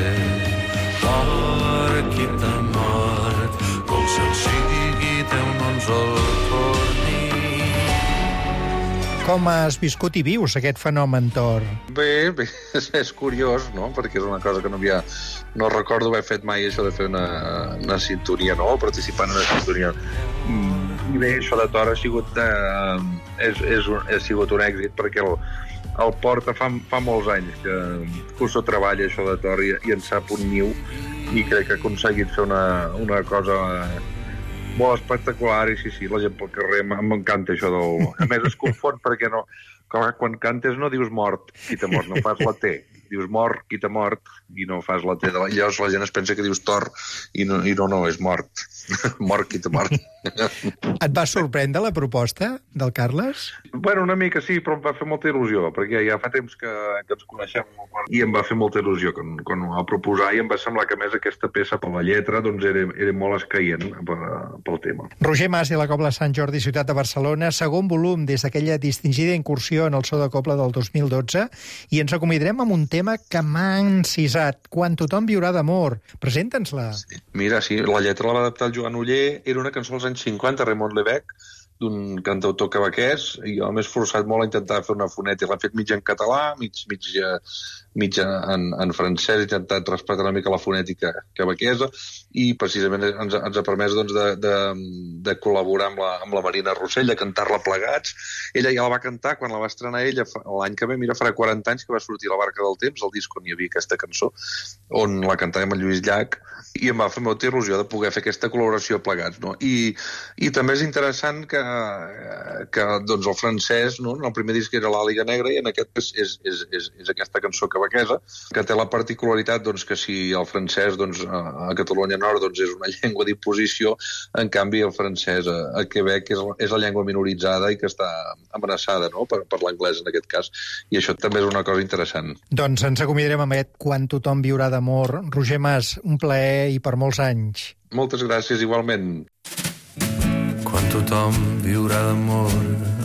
mort qui t'ha mort, com se'n sigui Déu no ens el torni. Com has viscut i vius aquest fenomen, Tor? Bé, bé, és, és curiós, no? Perquè és una cosa que no havia... No recordo haver fet mai això de fer una, una sintonia, no? Participar en una sintonia. I bé, això de Tor ha sigut, eh, és, és un, ha sigut un èxit, perquè el, el porta fa, fa molts anys que, que s'ho treballa, això de Tor, i, i en sap un niu, i crec que ha aconseguit fer una, una cosa molt espectacular, i sí, sí, la gent pel carrer, m'encanta això del... A més, es confon perquè no... Quan cantes no dius mort, qui t'ha mort, no fas la T. Dius mort, qui t'ha mort, i no fas la T. Llavors la gent es pensa que dius Tor, i no, i no, no, és mort. Mort, qui t'ha mort. Et va sorprendre la proposta del Carles? Bueno, una mica sí, però em va fer molta il·lusió, perquè ja fa temps que, que ens coneixem, i em va fer molta il·lusió quan, quan ho va proposar, i em va semblar que, a més, aquesta peça per la lletra doncs era, era molt escaient per, pel tema. Roger Mas i la Cobla Sant Jordi, Ciutat de Barcelona, segon volum des d'aquella distingida incursió en el so de cobla del dos mil dotze, i ens acomiadarem amb un tema que m'ha encisat, Quan tothom viurà d'amor. Presenta'ns-la. Sí. Mira, sí, la lletra la va adaptar el Joan Oller, era una cançó dels anys cinquanta, Raymond Levesque, d'un cantautor quebequès, i jo m'he esforçat molt a intentar fer una fonètica. L'ha fet mig en català, mig, mig, mig en, en francès, he intentat respectar una mica la fonètica quebequesa, i precisament ens, ens ha permès doncs, de, de, de col·laborar amb la, amb la Marina Rossell, de cantar-la plegats. Ella ja la va cantar quan la va estrenar ella l'any que ve, mira, farà quaranta anys que va sortir La barca del temps, el disc on hi havia aquesta cançó, on la cantàvem amb Lluís Llach, i em va fer molta il·lusió de poder fer aquesta col·laboració plegats, no? I, i també és interessant que, que doncs, el francès, no? En el primer disc era l'Àliga Negra, i en aquest és, és, és, és, és aquesta cançó quebequesa, que té la particularitat doncs, que si el francès doncs, a Catalunya Nord doncs, és una llengua d'imposició, en canvi el francès a, a Quebec és, és la llengua minoritzada i que està amenaçada, no? per, per l'anglès en aquest cas, i això també és una cosa interessant. Doncs ens acomiadarem amb aquest Quan tothom viurà d'amor. Roger Mas, un plaer i per molts anys. Moltes gràcies, igualment. Quan tothom viurà d'amor,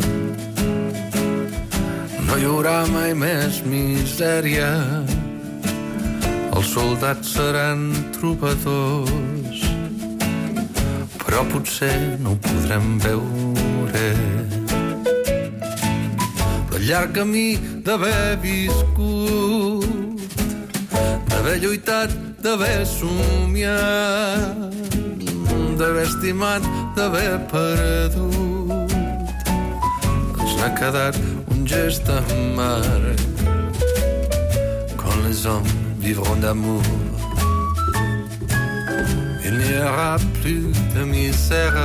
no hi haurà mai més misèria, els soldats seran trobadors, però potser no ho podrem veure. Però llarg camí d'haver viscut, d'haver lluitat, d'haver somiat, d'haver estimat, d'haver perdut. Ens n'ha quedat un gest amarg. Quand les hommes vivront d'amour, il n'y aura plus de misère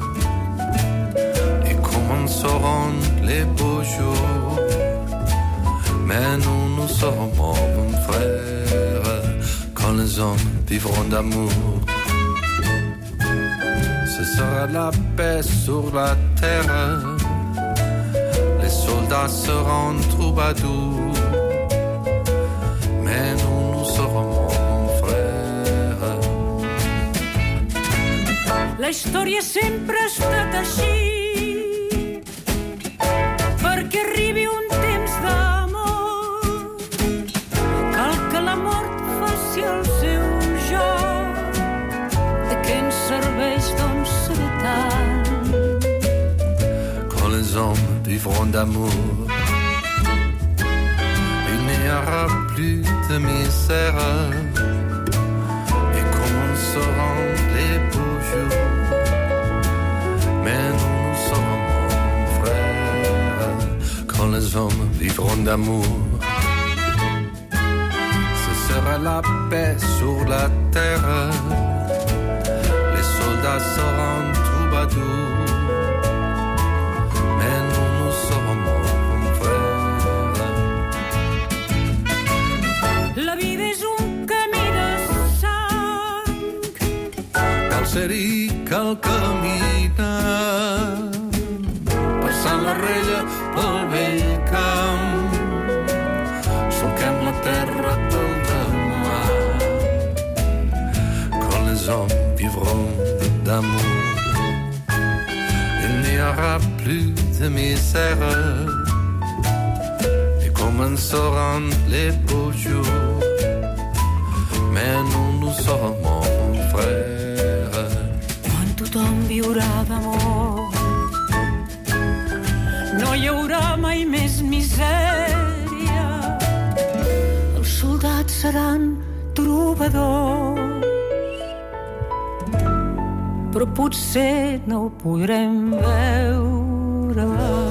et commenceront les beaux jours. Mais nous, nous serons mon frère, quand les hommes vivront d'amour. Ce sera la paix sur la terre, les soldats seront troubadours. Mais nous, nous serons mon frère. La història sempre ha estat així, perquè arribi un temps d'amor. Cal que la mort faci el seu joc. De què ens serveix, doncs, saber tant? Quand les hommes vivront d'amour, il n'y aura plus de misère et commenceront les beaux jours. Mais nous, nous serons mon frère, quand les hommes vivront d'amour. Ce sera la paix sur la terre, les soldats seront troubadours. Mais nous, nous serons mon frère. La vida és un camí de sang. Cal ser-hi, cal caminar, passant la rella pel vell camp. Solquem la terra del demà, quand les hommes vivront d'amour. Il n'y aura plus de misère et commenceront les beaux jours. Mais nous, nous serons mon frère. Quan tothom viurà d'amor, no hi haurà mai més misèria. Els soldats seran trobadors, però potser no ho podrem veure.